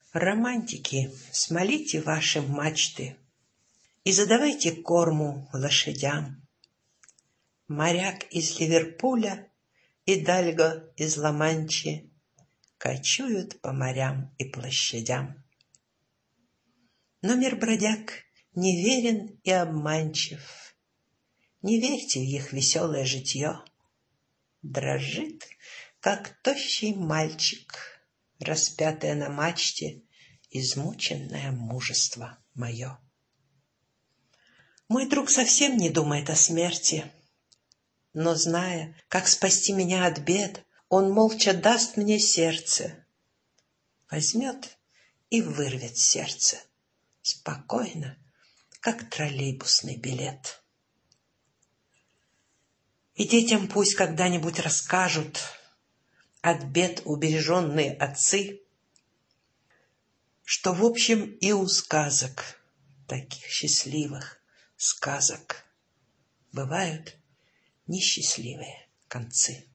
Романтики, смолите ваши мачты и задавайте корму лошадям. Моряк из Ливерпуля и Дальго из Ла-Манчи кочуют по морям и площадям. Но мир бродяг неверен и обманчив. Не верьте в их веселое житье. Дрожит, как тощий мальчик, распятое на мачте, измученное мужество мое. Мой друг совсем не думает о смерти, но, зная, как спасти меня от бед, он молча даст мне сердце. Возьмет и вырвет сердце, спокойно, как троллейбусный билет. И детям пусть когда-нибудь расскажут от бед убереженные отцы, что в общем и у сказок, таких счастливых сказок, бывают несчастливые концы.